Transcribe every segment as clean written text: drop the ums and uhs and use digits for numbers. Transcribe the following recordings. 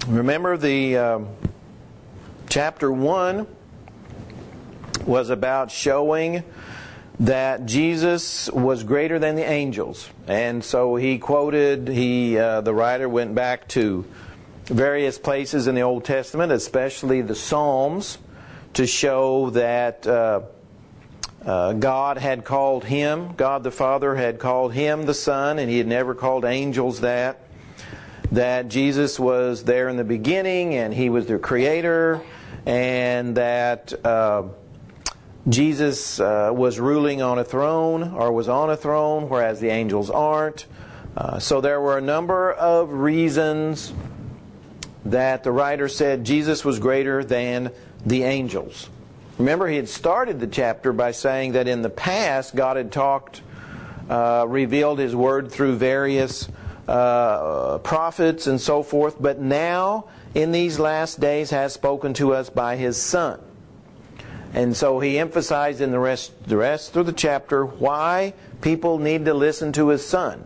Remember, the chapter 1 was about showing that Jesus was greater than the angels. And so he quoted, the writer went back to various places in the Old Testament, especially the Psalms, to show that God had called Him, God the Father had called Him the Son, and He had never called angels that. That Jesus was there in the beginning, and He was their Creator, and that Jesus was ruling on a throne, or was on a throne, whereas the angels aren't. So there were a number of reasons that the writer said Jesus was greater than the angels. Remember, he had started the chapter by saying that in the past God had revealed His Word through various prophets and so forth, but now in these last days has spoken to us by His Son. And so he emphasized in the rest of the chapter why people need to listen to His Son.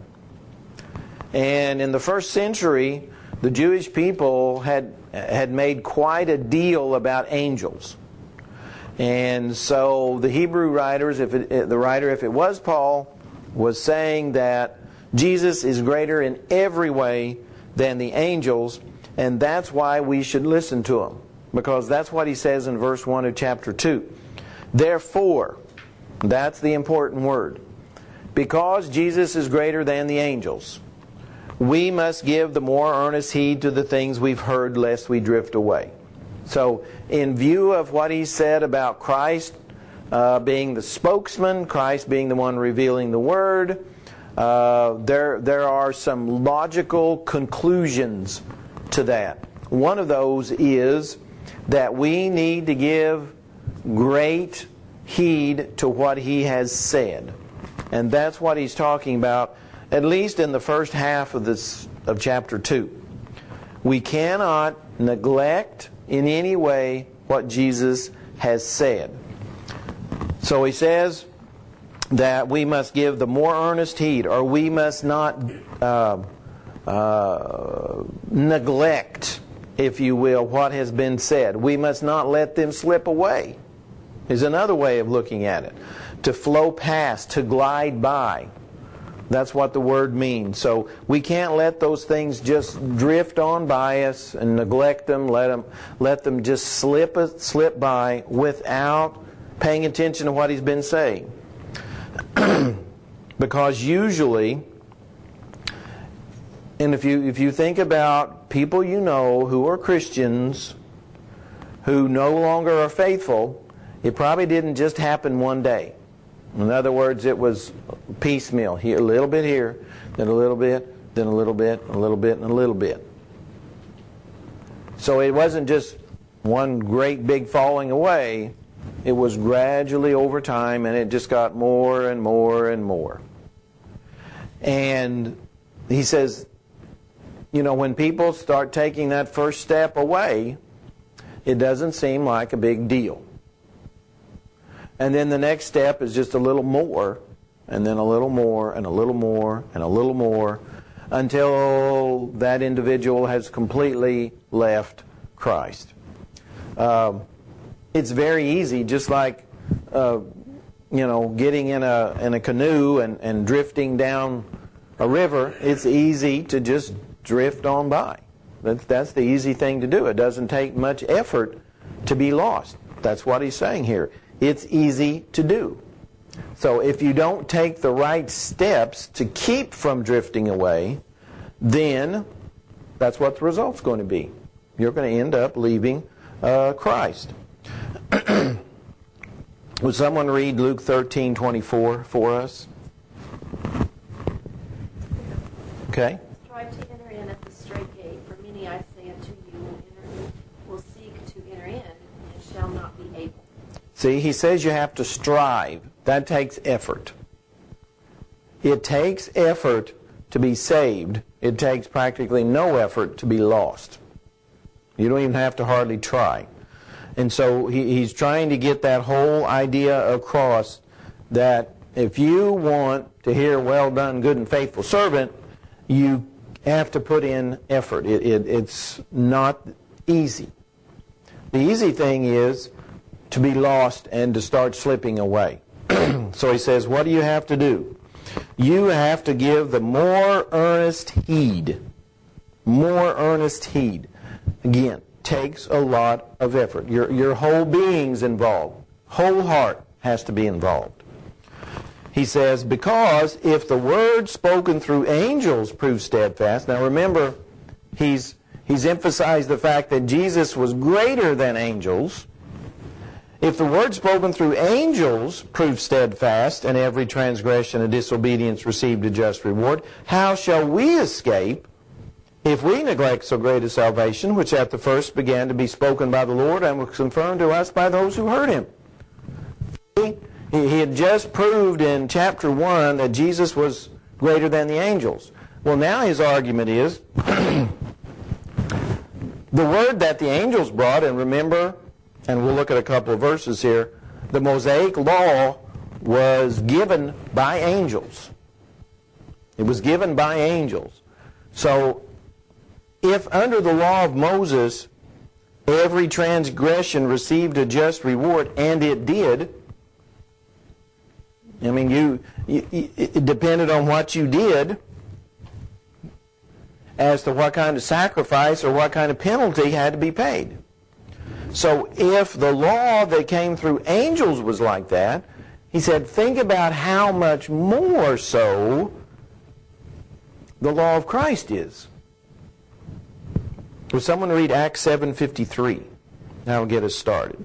And in the first century, the Jewish people had made quite a deal about angels. And so the Hebrew writers, if it was Paul, was saying that Jesus is greater in every way than the angels, and that's why we should listen to Him. Because that's what he says in verse 1 of chapter 2. Therefore, that's the important word. Because Jesus is greater than the angels, we must give the more earnest heed to the things we've heard, lest we drift away. So, in view of what he said about Christ being the spokesman, Christ being the one revealing the Word, there are some logical conclusions to that. One of those is that we need to give great heed to what He has said. And that's what he's talking about, at least in the first half of chapter 2. We cannot neglect in any way what Jesus has said. So he says that we must give the more earnest heed, or we must not neglect, if you will, what has been said. We must not let them slip away, is another way of looking at it. To flow past, to glide by. That's what the word means. So we can't let those things just drift on by us and neglect them, let them just slip by without paying attention to what he's been saying. Because usually, and if you think about people you know who are Christians who no longer are faithful, it probably didn't just happen one day. In other words, it was piecemeal. Here, a little bit here, then a little bit, then a little bit, a little bit, and a little bit. So it wasn't just one great big falling away. It was gradually over time, and it just got more and more and more. And he says, when people start taking that first step away, it doesn't seem like a big deal. And then the next step is just a little more, and then a little more, and a little more, and a little more, until that individual has completely left Christ. It's very easy, just like getting in a canoe and drifting down a river. It's easy to just drift on by. That's the easy thing to do. It doesn't take much effort to be lost. That's what he's saying here. It's easy to do. So if you don't take the right steps to keep from drifting away, then that's what the result's going to be. You're going to end up leaving Christ. Would someone read Luke 13:24 for us? Okay. Strive to enter in at the straight gate, for many, I say unto you, will seek to enter in and shall not be able. See, he says you have to strive. That takes effort. It takes effort to be saved. It takes practically no effort to be lost. You don't even have to hardly try. And so he's trying to get that whole idea across, that if you want to hear, well done, good and faithful servant, you have to put in effort. It's not easy. The easy thing is to be lost and to start slipping away. So he says, what do you have to do? You have to give the more earnest heed. More earnest heed. Again, takes a lot of effort. Your whole being's involved. Whole heart has to be involved. He says, because if the word spoken through angels proves steadfast. Now remember, he's emphasized the fact that Jesus was greater than angels. If the word spoken through angels proved steadfast, and every transgression and disobedience received a just reward, how shall we escape if we neglect so great a salvation, which at the first began to be spoken by the Lord and was confirmed to us by those who heard him? He had just proved in chapter 1 that Jesus was greater than the angels. Well, now his argument is the word that the angels brought, and remember, and we'll look at a couple of verses here, the Mosaic law was given by angels. It was given by angels. So, if under the law of Moses, every transgression received a just reward, and it did, I mean, it depended on what you did as to what kind of sacrifice or what kind of penalty had to be paid. So if the law that came through angels was like that, he said, think about how much more so the law of Christ is. Will someone read Acts 7:53? That will get us started.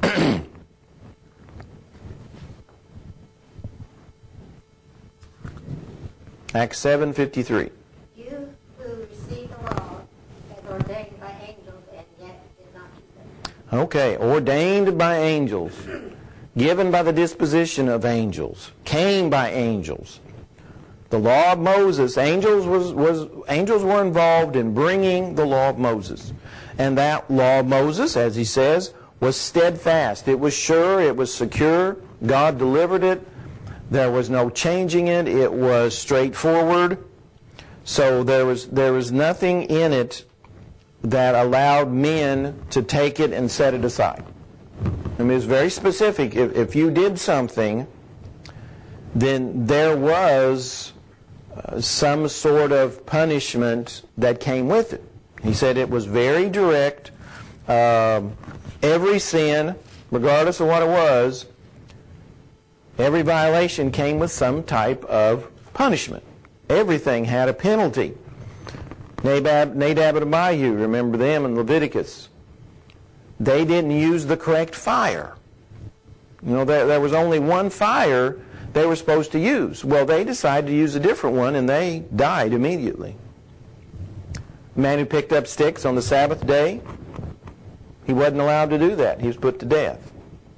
Acts 7:53. You who received the law as ordained by angels and yet did not keep it. Okay, ordained by angels, given by the disposition of angels, came by angels. The law of Moses, angels were involved in bringing the law of Moses. And that law of Moses, as he says, was steadfast. It was sure, it was secure. God delivered it. There was no changing it. It was straightforward. So there was nothing in it that allowed men to take it and set it aside. I mean, it's very specific. If you did something, then there was some sort of punishment that came with it. He said it was very direct. Every sin, regardless of what it was, every violation came with some type of punishment. Everything had a penalty. Nadab and Abihu, remember them in Leviticus. They didn't use the correct fire. You know, there was only one fire they were supposed to use. Well, they decided to use a different one, and they died immediately. The man who picked up sticks on the Sabbath day, he wasn't allowed to do that. He was put to death.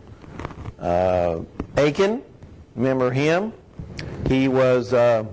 Achan, remember him? He wasn't.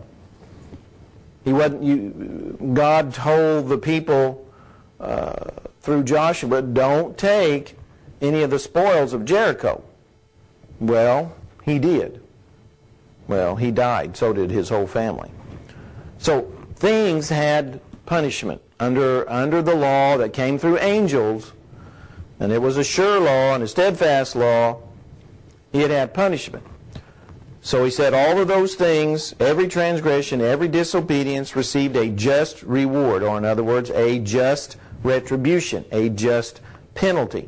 God told the people through Joshua, don't take any of the spoils of Jericho. Well, he did. Well, he died. So did his whole family. So things had punishment under the law that came through angels, and it was a sure law and a steadfast law. It had punishment. So he said all of those things, every transgression, every disobedience received a just reward, or in other words, a just retribution, a just penalty.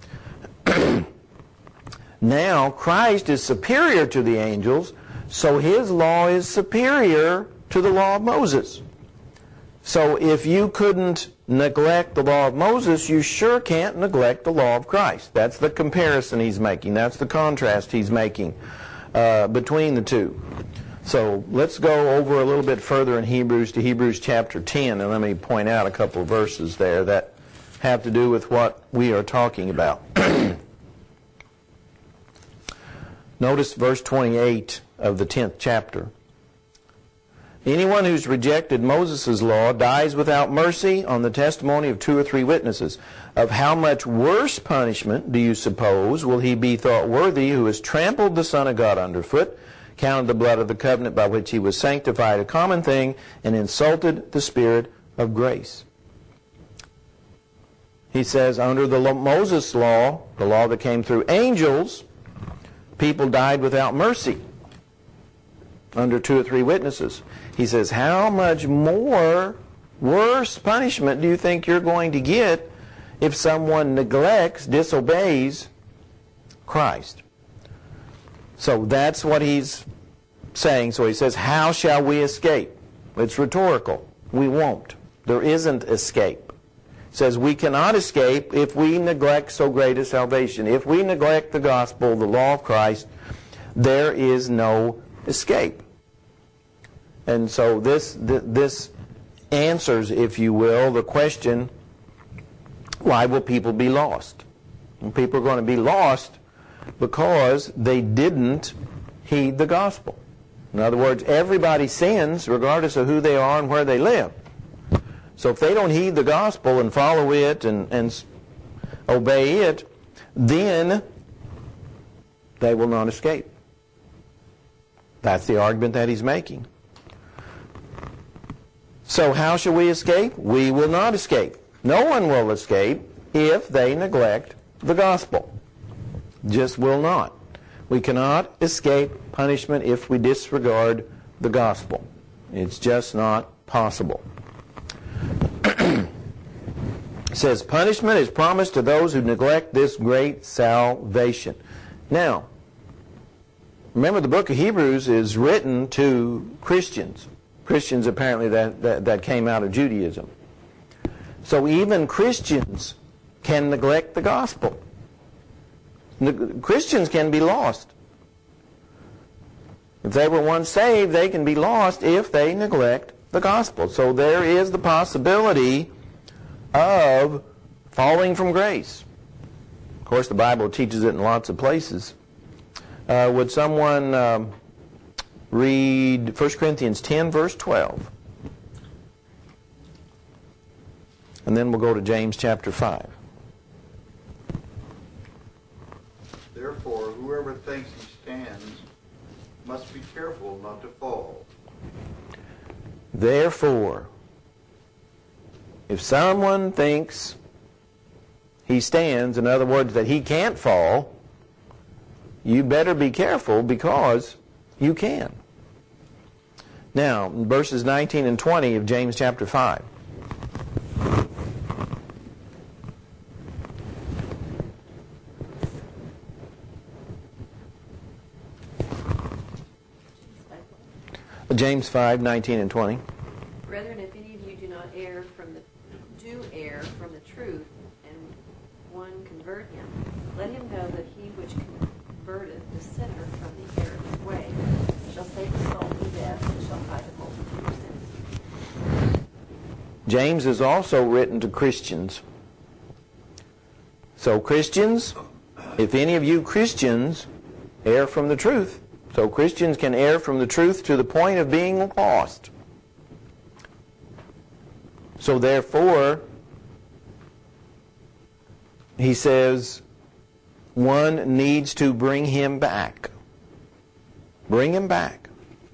Now, Christ is superior to the angels, so his law is superior to the law of Moses. So if you couldn't neglect the law of Moses, you sure can't neglect the law of Christ. That's the comparison he's making. That's the contrast he's making between the two. So let's go over a little bit further in Hebrews to Hebrews chapter 10, and let me point out a couple of verses there that have to do with what we are talking about. Notice verse 28 of the 10th chapter. Anyone who's rejected Moses' law dies without mercy on the testimony of 2 or 3 witnesses. Of how much worse punishment, do you suppose, will he be thought worthy who has trampled the Son of God underfoot, counted the blood of the covenant by which he was sanctified a common thing, and insulted the Spirit of grace. He says under the Moses law, the law that came through angels, people died without mercy under 2 or 3 witnesses. He says, how much more worse punishment do you think you're going to get if someone neglects, disobeys Christ? So that's what he's saying. So he says, how shall we escape? It's rhetorical. We won't. There isn't escape. It says we cannot escape if we neglect so great a salvation. If we neglect the gospel, the law of Christ, there is no escape. And so this answers, if you will, the question, why will people be lost? And people are going to be lost because they didn't heed the gospel. In other words, everybody sins regardless of who they are and where they live. So if they don't heed the gospel and follow it and obey it, then they will not escape. That's the argument that he's making. So how shall we escape? We will not escape. No one will escape if they neglect the gospel. Just will not. We cannot escape punishment if we disregard the gospel. It's just not possible. It says, punishment is promised to those who neglect this great salvation. Now, remember the book of Hebrews is written to Christians. Christians apparently that came out of Judaism. So even Christians can neglect the gospel. Christians can be lost. If they were once saved, they can be lost if they neglect the gospel. So there is the possibility of falling from grace. Of course, the Bible teaches it in lots of places. Would someone read 1 Corinthians 10, verse 12? And then we'll go to James chapter 5. Therefore, whoever thinks he stands must be careful not to fall. Therefore, if someone thinks he stands, in other words, that he can't fall, you better be careful because you can. Now, verses 19 and 20 of James chapter 5. James 5, 19 and 20. Brethren, if any of you do err from the truth, and one convert him, let him know that he which converteth the sinner from the error of his way shall save his soul from death and shall hide the multitude of sins. James is also written to Christians. So Christians, if any of you Christians err from the truth, so Christians can err from the truth to the point of being lost. So therefore, he says, one needs to bring him back. Bring him back.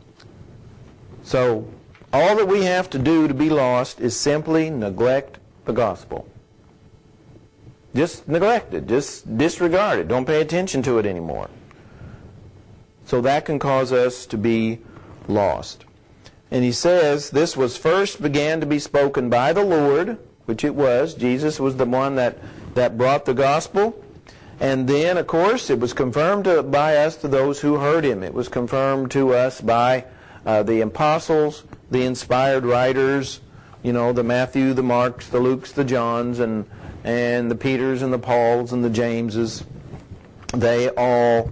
So all that we have to do to be lost is simply neglect the gospel. Just neglect it. Just disregard it. Don't pay attention to it anymore. So that can cause us to be lost. And he says, this was first began to be spoken by the Lord, which it was. Jesus was the one that brought the gospel. And then, of course, it was confirmed by us to those who heard him. It was confirmed to us by the apostles, the inspired writers, the Matthew, the Marks, the Lukes, the Johns, and the Peters and the Pauls and the Jameses. They all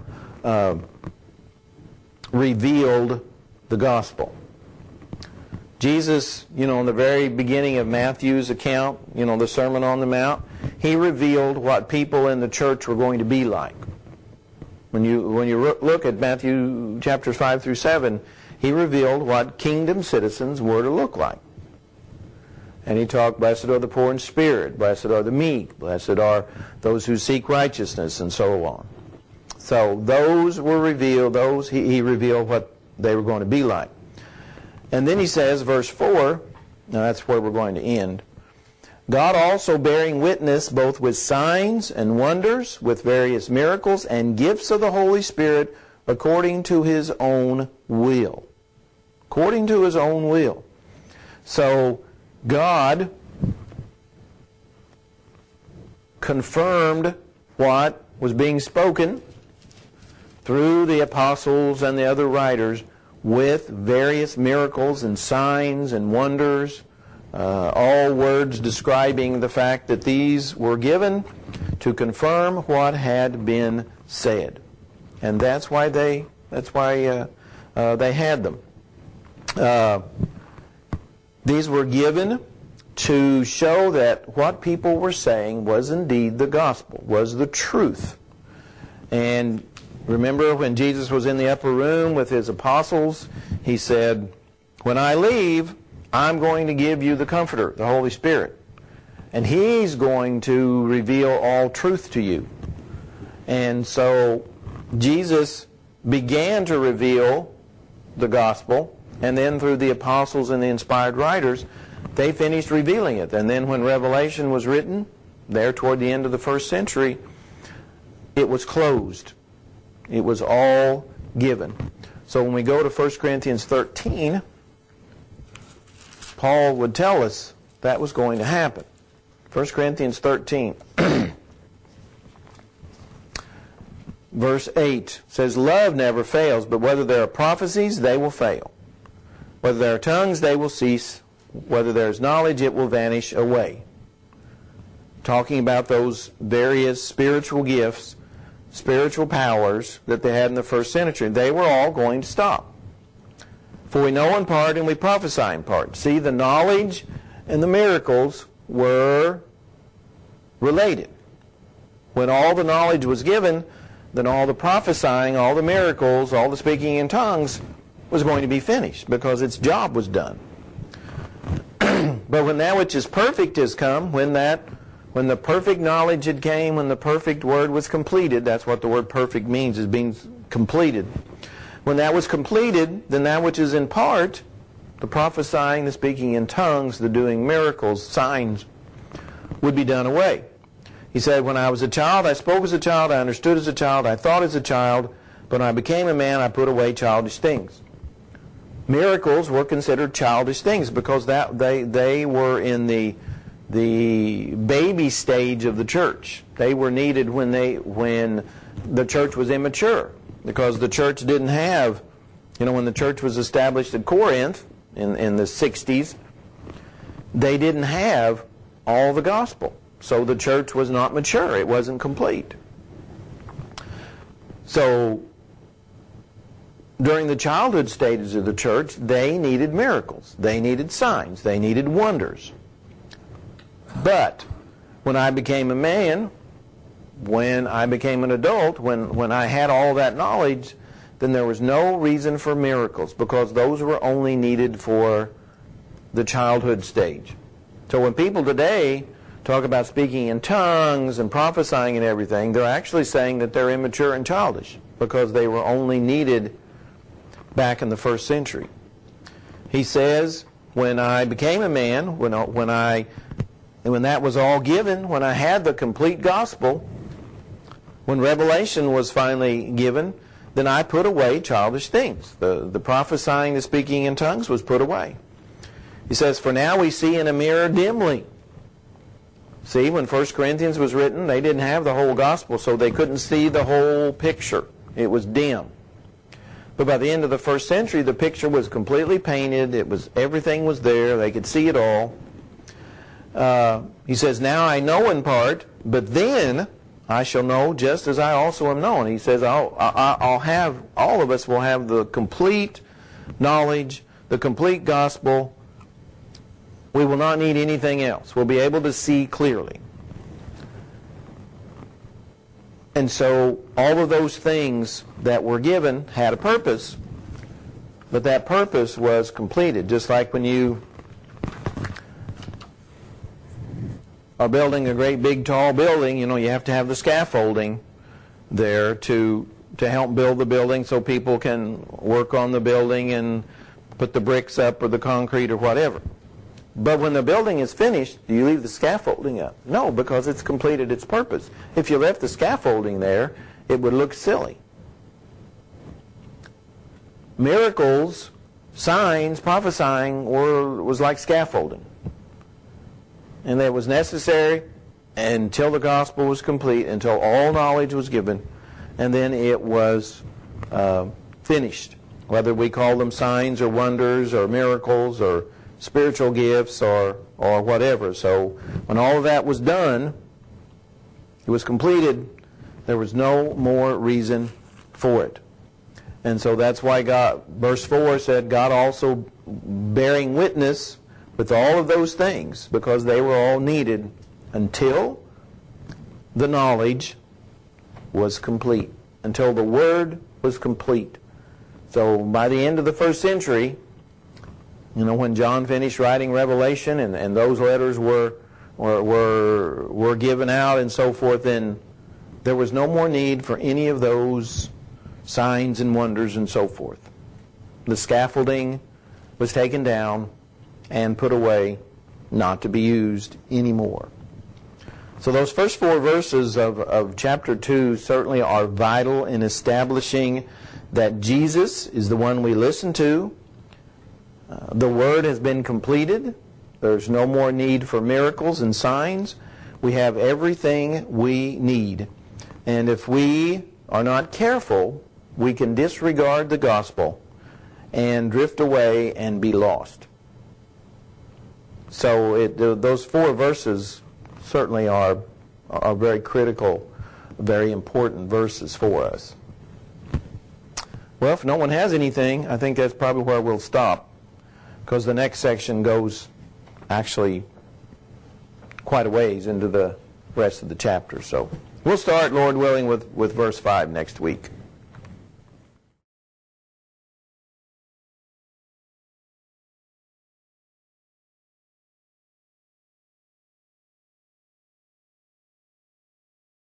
revealed the gospel. Jesus, in the very beginning of Matthew's account, the Sermon on the Mount, he revealed what people in the church were going to be like. When you look at Matthew chapters 5 through 7, he revealed what kingdom citizens were to look like. And he talked, blessed are the poor in spirit, blessed are the meek, blessed are those who seek righteousness, and so on. So those were revealed, he revealed what they were going to be like. And then he says, verse 4, Now that's where we're going to end. God also bearing witness both with signs and wonders, with various miracles and gifts of the Holy Spirit according to His own will. According to His own will. So God confirmed what was being spoken through the apostles and the other writers with various miracles and signs and wonders, all words describing the fact that these were given to confirm what had been said. And that's why they had them. These were given to show that what people were saying was indeed the gospel, was the truth. And remember when Jesus was in the upper room with His apostles, He said, "When I leave, I'm going to give you the Comforter, the Holy Spirit. And He's going to reveal all truth to you." And so Jesus began to reveal the gospel, and then through the apostles and the inspired writers, they finished revealing it. And then when Revelation was written, there toward the end of the first century, it was closed. It was all given. So when we go to 1 Corinthians 13, Paul would tell us that was going to happen. 1 Corinthians 13. Verse 8 says, "Love never fails, but whether there are prophecies, they will fail. Whether there are tongues, they will cease. Whether there is knowledge, it will vanish away." Talking about those various spiritual gifts, spiritual powers that they had in the first century. They were all going to stop. "For we know in part and we prophesy in part." See, the knowledge and the miracles were related. When all the knowledge was given, then all the prophesying, all the miracles, all the speaking in tongues was going to be finished because its job was done. But when that which is perfect has come, when the perfect knowledge had came, when the perfect word was completed, that's what the word perfect means, is being completed. When that was completed, then that which is in part, the prophesying, the speaking in tongues, the doing miracles, signs, would be done away. He said, "When I was a child, I spoke as a child, I understood as a child, I thought as a child, but when I became a man, I put away childish things." Miracles were considered childish things because they were in the baby stage of the church. They were needed when the church was immature, because the church didn't have, when the church was established at Corinth in the 60s, they didn't have all the gospel. So the church was not mature. It wasn't complete. So during the childhood stages of the church, they needed miracles. They needed signs. They needed wonders. But when I became a man, when I became an adult, when I had all that knowledge, then there was no reason for miracles because those were only needed for the childhood stage. So when people today talk about speaking in tongues and prophesying and everything, they're actually saying that they're immature and childish because they were only needed back in the first century. He says, when I became a man, when that was all given, when I had the complete gospel, when Revelation was finally given, then I put away childish things. The prophesying, the speaking in tongues was put away. He says, "For now we see in a mirror dimly." See, when 1 Corinthians was written, they didn't have the whole gospel, so they couldn't see the whole picture. It was dim. But by the end of the first century, the picture was completely painted. Everything was there. They could see it all. He says, "Now I know in part, but then I shall know just as I also am known." He says, all of us will have the complete knowledge, the complete gospel. We will not need anything else. We'll be able to see clearly. And so all of those things that were given had a purpose, but that purpose was completed. Just like when you are building a great big tall building, you have to have the scaffolding there to help build the building so people can work on the building and put the bricks up or the concrete or whatever. But when the building is finished, do you leave the scaffolding up? No, because it's completed its purpose. If you left the scaffolding there, it would look silly. Miracles, signs, prophesying was like scaffolding. And it was necessary until the gospel was complete, until all knowledge was given, and then it was finished. Whether we call them signs or wonders or miracles or spiritual gifts or whatever. So when all of that was done, it was completed, there was no more reason for it. And so that's why God, verse 4 said, God also bearing witness with all of those things, because they were all needed until the knowledge was complete, until the Word was complete. So by the end of the first century, when John finished writing Revelation and those letters were given out and so forth, then there was no more need for any of those signs and wonders and so forth. The scaffolding was taken down and put away, not to be used anymore. So those first 4 verses of chapter 2 certainly are vital in establishing that Jesus is the one we listen to. The Word has been completed. There's no more need for miracles and signs. We have everything we need. And if we are not careful, we can disregard the gospel and drift away and be lost. So those 4 verses certainly are very critical, very important verses for us. Well, if no one has anything, I think that's probably where we'll stop, because the next section goes actually quite a ways into the rest of the chapter. So we'll start, Lord willing, with verse 5 next week.